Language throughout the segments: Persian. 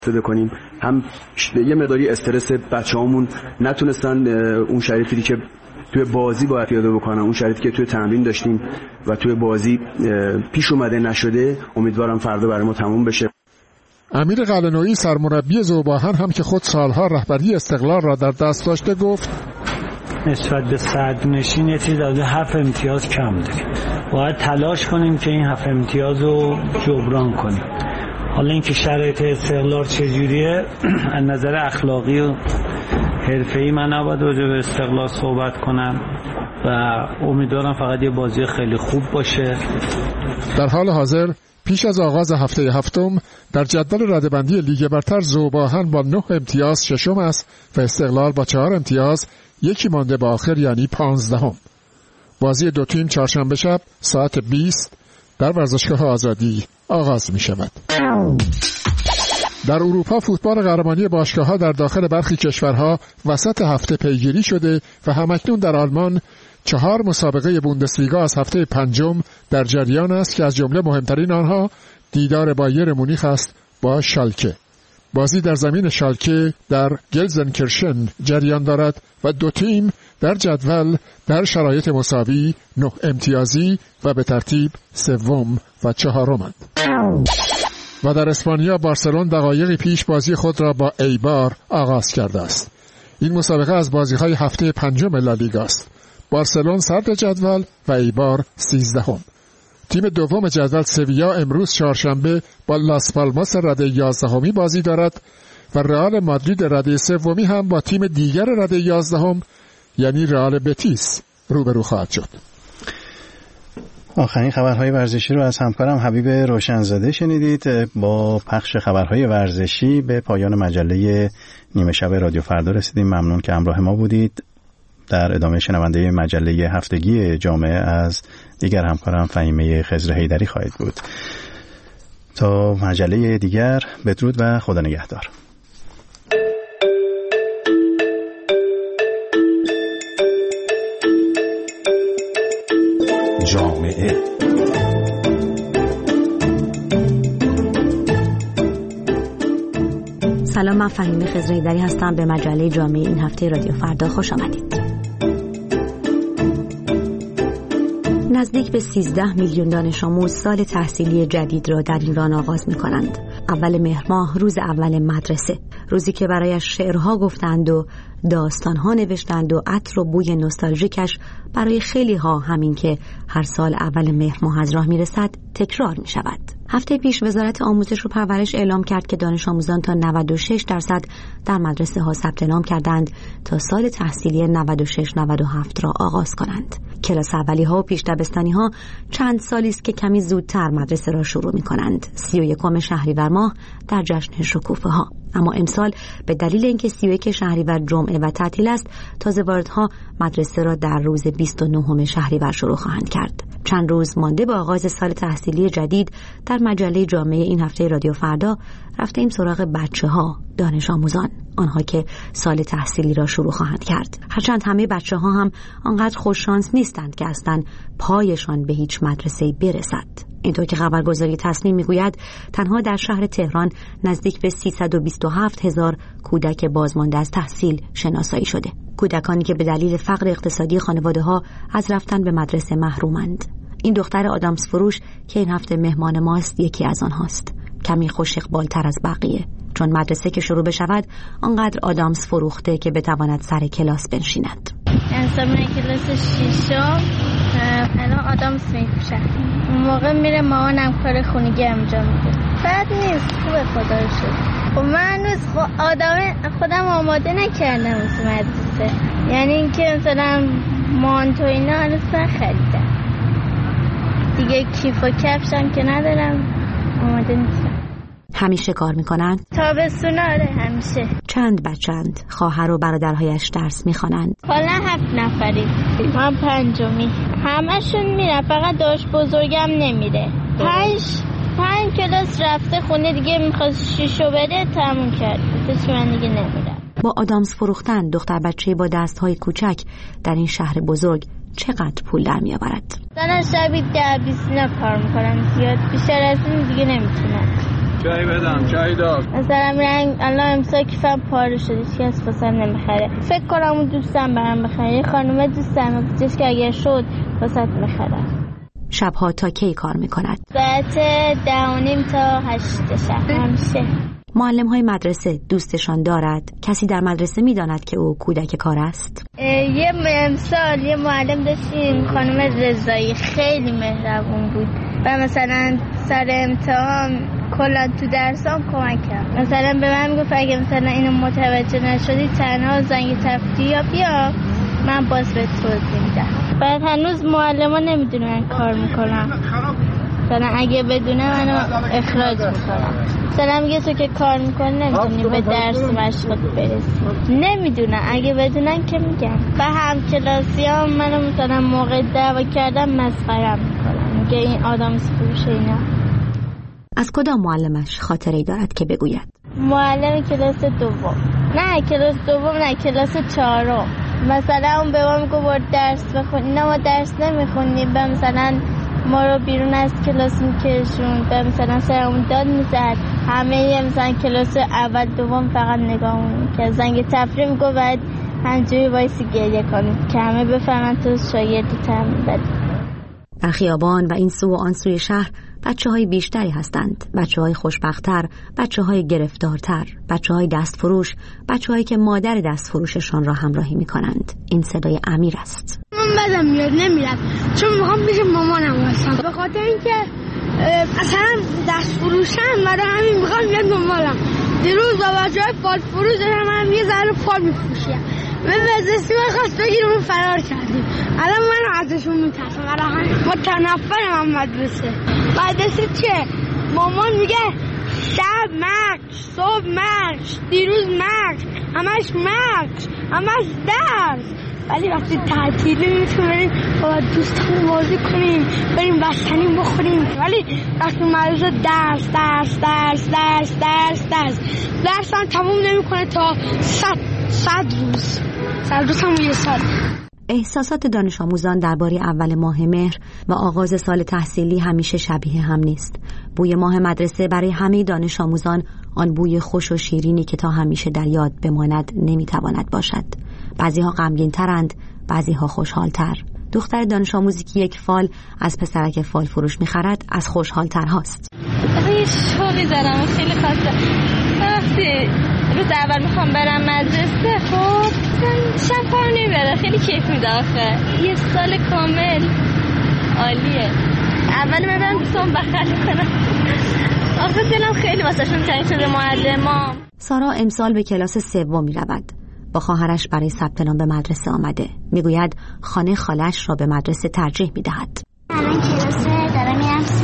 استفاده کنیم، هم یه مقداری استرس بچه‌هامون نتونستن اون شرایطی که توی بازی باید پیاده بکنن، اون شرایطی که توی تمرین داشتیم و توی بازی پیش اومده نشده، امیدوارم فردا برای ما تموم بشه. امیر قلعه‌نویی سرمربی ذوباهن هم که خود سالها رهبری استقلال را در دست داشته گفت نسبت به صدرنشین یه چیز از 7 امتیاز کم داریم، باید تلاش کنیم که این 7 امتیاز رو جبران کنیم. حالا اینکه شرایط استقلال چجوریه از نظر اخلاقی و حرفه‌ای من نباید راجع به استقلال صحبت کنم و امیدوارم فقط یه بازی خیلی خوب باشه. در حال حاضر پیش از آغاز هفته هفتم در جدول رده‌بندی لیگ برتر ذوباهن با 9 امتیاز ششم است و استقلال با 4 امتیاز یکی مانده به آخر، یعنی 15ام. بازی دو تیم چهارشنبه شب ساعت 20 در ورزشگاه آزادی آغاز می شود. در اروپا فوتبال قهرمانی باشگاه‌ها در داخل برخی کشورها وسط هفته پیگیری شده و همکنون در آلمان 4 مسابقه بوندسلیگا از هفته پنجم در جریان است که از جمله مهمترین آنها دیدار بایر مونیخ است با شالکه. بازی در زمین شالکه در گلزنکرشن جریان دارد و دو تیم در جدول در شرایط مساوی 9 امتیازی و به ترتیب سوم و چهارمند. و در اسپانیا بارسلون دقایقی پیش بازی خود را با ایبار آغاز کرده است. این مسابقه از بازی‌های هفته پنجم لالیگا است. بارسلون صدر جدول و ایبار 13ام. تیم دوم جدول سویا امروز چهارشنبه با لاس پالماس رده 11می بازی دارد و رئال مادرید رده سومی هم با تیم دیگر رده 11م یعنی رئال بتیس روبرو خواهد شد. آخرین خبرهای ورزشی رو از همکارم حبیب روشنزاده شنیدید. با پخش خبرهای ورزشی به پایان مجله نیمه شب رادیو فردا رسیدیم. ممنون که همراه ما بودید. در ادامه شنونده مجله هفتگی جامعه از دیگر همکارم فهیمه خضر حیدری خواهید بود. تا مجله دیگر بدرود و خدا نگهدار. جامعه سلام، من فهیمه خضر حیدری هستم. به مجله جامعه این هفته رادیو فردا خوش آمدید. نزدیک به 13 میلیون دانش آموز سال تحصیلی جدید را در ایران آغاز می کنند. اول مهر ماه روز اول مدرسه، روزی که برایش شعرها گفتند و داستانها نوشتند و عطر و بوی نوستالژیکش برای خیلی ها همین که هر سال اول مهر ماه از راه می رسد تکرار می شود. هفته پیش وزارت آموزش و پرورش اعلام کرد که دانش آموزان تا 96% در مدرسه ها ثبت نام کردند تا سال تحصیلی 96-97 را آغاز کنند. کلاس اولی ها و پیش دبستانی ها چند سالی است که کمی زودتر مدرسه را شروع می کنند. 31 شهریور ماه در جشن شکوفه ها. اما امسال به دلیل اینکه 31 شهریور جمعه و تعطیل است، تازه واردها مدرسه را در روز 29 شهریور شروع خواهند کرد. چند روز مانده به آغاز سال تحصیلی جدید در مجله جامعه این هفته رادیو فردا رفتیم سراغ بچه‌ها، دانش آموزان، آنها که سال تحصیلی را شروع خواهند کرد. هرچند همه بچه‌ها هم آنقدر خوش شانس نیستند که اصلاً پایشان به هیچ مدرسه‌ای برسد. اینطور که خبرگزاری تصنیم میگوید تنها در شهر تهران نزدیک به 327,000 کودک بازمانده از تحصیل شناسایی شده. کودکانی که به دلیل فقر اقتصادی خانواده‌ها از رفتن به مدرسه محرومند. این دختر آدامس فروش که این هفته مهمان ماست یکی از آنهاست. کمی خوش اقبال‌تر از بقیه، چون مدرسه که شروع بشود آنقدر آدامس فروخته که بتواند سر کلاس بنشیند. من کلاس 6م الان آدامس میپوشه. اون موقع میره مامانم کار خونگی انجام میده. بد نیست، خوبه خدا رو شکر. خب من هنوز خودم آماده نکردم واسه مدرسه. یعنی اینکه مثلا مانتو اینا هنوز نخریدم. دیگه کیف و کفشم که ندارم، آماده نیستم. همیشه کار میکنند؟ تابستون آره همیشه. چند بچند؟ خواهر و برادرهایش درس میخوانند؟ حالا 7 نفریم. من 5می. همشون میره، فقط داشت بزرگم نمیره. 5 کلاس رفته خونه دیگه، میخواست 6 بره تموم کرد. پس من دیگه نمیرم. با آدامس فروختن دختر بچه‌ای با دستهای کوچک در این شهر بزرگ چقدر پول در میآورد؟ دانش شبی 10-20 کار میکنم، زیاد بیشتر از این دیگه نمیتونم. چای بدم، چای دار. مثلا میرن الان امسال کیفم پاره شد، هیچ کس واسم نمیخره. فکر کنم اون دوستم برام بخره. یه خانم دوستم گفتش که اگه شد واسط میخرم. شبها تا کی کار میکند؟ ساعت 10:30 تا 8 شب همیشه. معلم‌های مدرسه دوستشان دارد؟ کسی در مدرسه میداند که او کودک کار است؟ یه امسال یه معلم داشتیم خانم رضایی، خیلی مهربون بود و مثلا سر امتحان کلا تو درسام کمک کرد. مثلا به من میگفت اگه مثلا اینو متوجه نشدی تنها زنگ تفریح بیا من باز به توضیح میدم. بعد هنوز معلما نمیدونن کار میکنم، مثلا اگه بدونه منو اخراج میکنم. مثلا میگه تو که کار میکنی نمیتونی به درس مشقت برسی. نمیدونن، اگه بدونن که میگن. و هم کلاسیام منو مثلا موقع دعوا کردم مسخره‌ام میکنن، میگه این آدم فروش اینا. از کدام معلمش خاطره‌ای دارد که بگوید؟ معلم کلاس دوم. نه کلاس دوم نه، کلاس 4. مثلا اون به ما میگه برو درس بخون. اینا ما درس نمیخونیم، به مثلا ما رو بیرون از کلاس میکشون، به مثلا سرمون داد میزد. همه مثلا کلاس اول دوم فقط نگاهمون که زنگ تفریح میگه باید همجوری وایسی گریه کنیم که همه بفهمن تو شاگردی تمرین بدی. در خیابان و این سو و آن سوی شهر بچه‌های بیشتری هستند، بچه‌های خوشبخت‌تر، بچه‌های گرفتارتر، بچه‌های دستفروش، بچه‌هایی که مادر دستفروششان را همراهی می‌کنند. این صدای امیر است. من بدم میاد نمیرم چون میخوام پیش مامانم واسم، به خاطر اینکه اصلا دستفروشم برای همین میخوام بیاد دنبالم. دیروز با بچه‌های فال فروش هم یه ذره فال می‌فروشیم. من مدرسه خواست بگیرم فرار کردیم. الان من ازشون میترسم، الان متنفرم از مدرسه چه؟ مامان میگه شب مکش، صبح مکش، دیروز مکش، همش درس. ولی وقتی تعطیلی میتونیم با دوستان بازی کنیم، بریم بستنی بخوریم. ولی وقتی مدرسه درس هم تموم نمیکنه تا 100 روز هم یه سال. احساسات دانش آموزان درباره اول ماه مهر و آغاز سال تحصیلی همیشه شبیه هم نیست. بوی ماه مدرسه برای همه دانش آموزان آن بوی خوش و شیرینی که تا همیشه در یاد بماند نمیتواند باشد. بعضیها غمگین ترند، بعضیها خوشحال تر. دختر دانش آموزی که یک فال از پسرک فال فروش میخرد از خوشحال تر هاست. یه شوقی دارم خیلی خاصه. وقتی روز اول میخوام برم مدرسه، خب شب کار نمیبره، خیلی کیف میده آخه. یه سال کامل عالیه. اول من برم دوستان بخل کنم، آخه دلم خیلی واسه شون تنگ شده معلمام. سارا امسال به کلاس 3 میرود. با خواهرش برای ثبت نام به مدرسه آمده. میگوید خانه خالش را به مدرسه ترجیح میدهد. الان کلاس دارم میرم 3.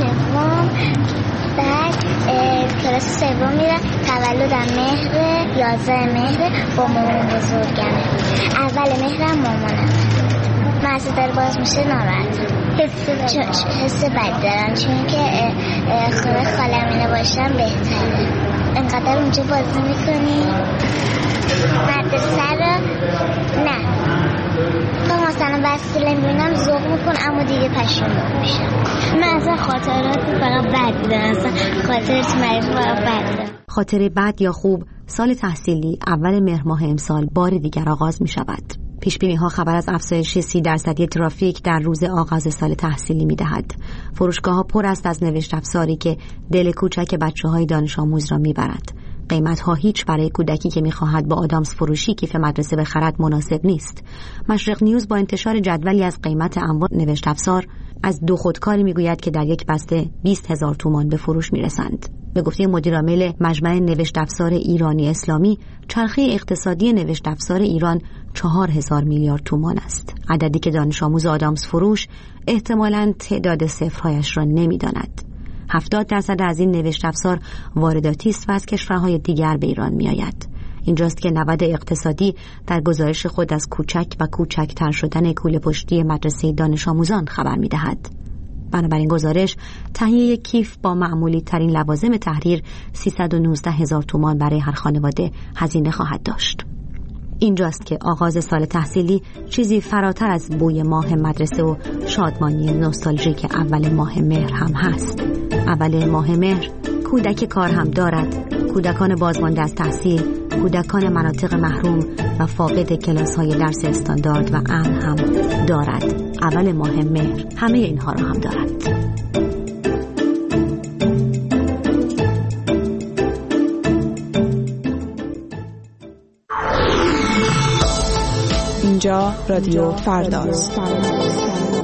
بعد کلاس 3 میرم. تولدم مهر 11 مهر با مامان بزرگمه. اول مهرم مامانم. مدرسه داره باز میشه ناراحتم. حس بد دارم چون که خونه خالم اینه باشم بهتره. انقدر اونجا بازی میکنی مدرسه رو نه تا مثلا وسیله میبینم ذوق میکنم اما دیگه پشیمون میشم. من اصلا خاطرات فقط بد دارم، اصلا خاطرات مریض فقط بد دارم. خاطره بد یا خوب، سال تحصیلی اول مهر ماه امسال بار دیگر آغاز می شود. پیشبینی ها خبر از افزایش 30% ترافیک در روز آغاز سال تحصیلی می دهد. فروشگاه ها پر است از نوشت افزاری که دل کوچک بچه های دانش آموز را می برد. قیمت ها هیچ برای کودکی که می خواهد با آدامس فروشی کیف مدرسه بخرد مناسب نیست. مشرق نیوز با انتشار جدولی از قیمت انواع نوشت افزار از 2 خودکاری می گوید که در یک بسته 20,000 تومان به فروش می رسند. به گفته مدیرعامل مجمع نوشت افزار ایرانی اسلامی، چرخه اقتصادی نوشت افزار ایران 4,000 میلیارد تومان است. عددی که دانش آموز آدامس فروش احتمالاً تعداد صفرهایش را نمی‌داند. 70% از این نوشت افزار وارداتی است و از کشورهای دیگر به ایران می‌آید. اینجاست که نود اقتصادی در گزارش خود از کوچک و کوچکتر شدن کوله پشتی مدرسه دانش آموزان خبر می‌دهد. بنابراین گزارش تهیه یک کیف با معمولی ترین لوازم تحریر 319,000 تومان برای هر خانواده هزینه خواهد داشت. اینجاست که آغاز سال تحصیلی چیزی فراتر از بوی ماه مدرسه و شادمانی نوستالژیک اول ماه مهر هم هست. اول ماه مهر کودک کار هم دارد، کودکان بازمانده از تحصیل، کودکان مناطق محروم و فاقد کلاس‌های درس استاندارد و امن هم دارد. اول ماه مهر همه اینها را هم دارد. اینجا رادیو فرداست.